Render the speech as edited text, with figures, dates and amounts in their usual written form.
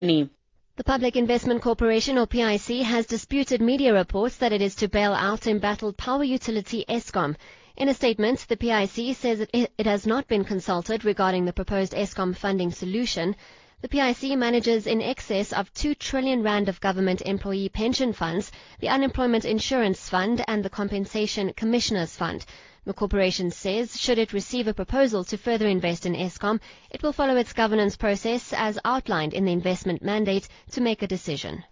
The Public Investment Corporation, or PIC, has disputed media reports that it is to bail out embattled power utility Eskom. In a statement, the PIC says it has not been consulted regarding the proposed Eskom funding solution. The PIC manages in excess of 2 trillion rand of government employee pension funds, the Unemployment Insurance Fund and the Compensation Commissioners Fund. The corporation says should it receive a proposal to further invest in Eskom, it will follow its governance process as outlined in the investment mandate to make a decision.